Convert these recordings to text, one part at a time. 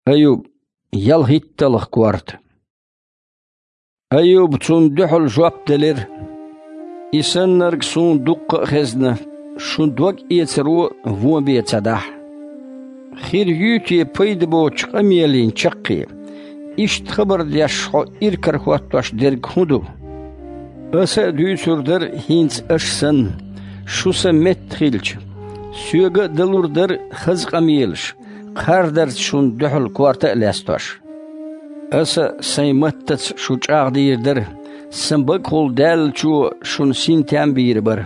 أيوب يلهيتلخ كوارت أيوب تون دحل جواب دلير إسنرق سون دق خزنة شون دوق إيترو فو بيتدح خير يوتي بيدبو چقميلين چقي إشت خبر ديشخو إركر خواتوش درق خودو أسا دويتور در هينز أشسن شوسا متخيلش سيوغا دلور در خزق أميلش خاردر شون دحل كوارتا لاستوش أسا سيمتت شو چاق دير در سنبق خول دال چو شون سين تام بير بر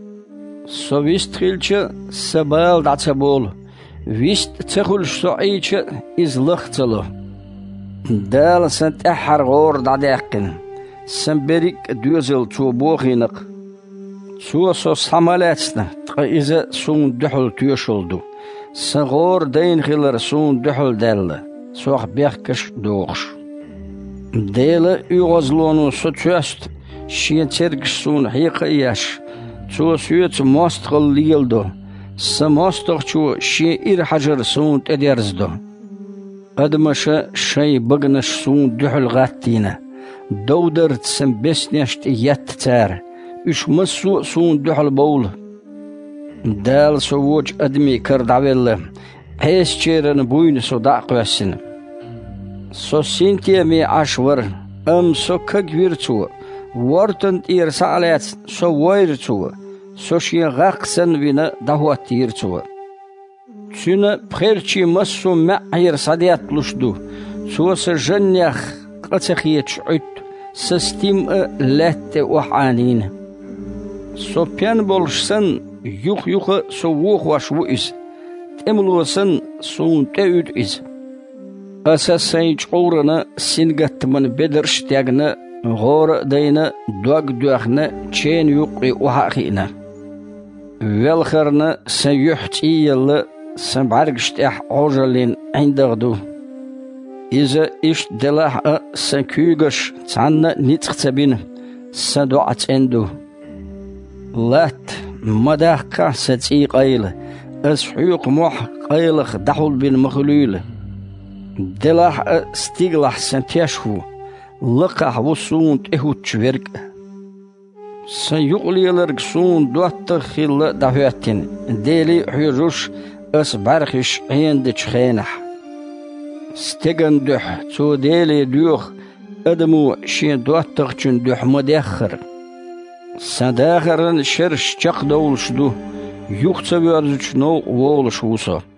سو ويست خيلش سبال دعتا بول ويست تخلش سعيش إز لختلو دال سنت أحر غور دعداقن سنبريك دوزل تو بوخينق سو سامالاتسنا إذا سون دحل تيوشلدو سغور دين خلر سون دحل دال سوخ بيخكش دوغش ديلا يغزلونو ستوست شين ترقش سون حيقياش سو سويت ماستغل ليلدو سماستغ شو شين إر حجر سون تديرزدو قدمش شي بغنش سون دحل غاتينا دودرت سنبسنشت يتتار إش مسو سون دحل بول دال سووج أدمي كرد عويل هيس چيرن بوين سو داق واسن سو سينتي مي عشور سو كجويرتو ورتن إير سالات سو ويرتو سو شين غاقسن بينا دهوات تيرتو سينا بخيرتي مسو معير صديات لشدو سو سجنيخ قتخيتش عد سستيم لات وحانين سو بيان بولشسن يخ سو ووخ واشو إز تملوسن سون تأود إز أساسين قورنا سنغت من بدرش تاغنا غور دينا دوغ دوغنا چين يقري وحاقينا والخرنا سيحتي يلا سنبعرقشتاح عوجلين عندغدو إذا إش دلاح سنكوغش تعنا نتختبين سدوعت عندو لات مداقا ستي قيل أسحيق موح قيلخ دحول بين مخلول دلاح ستيغلح سنتيشهو لقح وصون تهو تشويرك سيقلي لرق سون دوات خيل دهواتين ديلي حيروش أسبرخش عندش خينح ستيغن دح تو ديلي دوخ أدمو شين دوات تغشن دح مداخر سداخرن شرش چق دولش دو يوخ تبيارزوش نو وولش وصا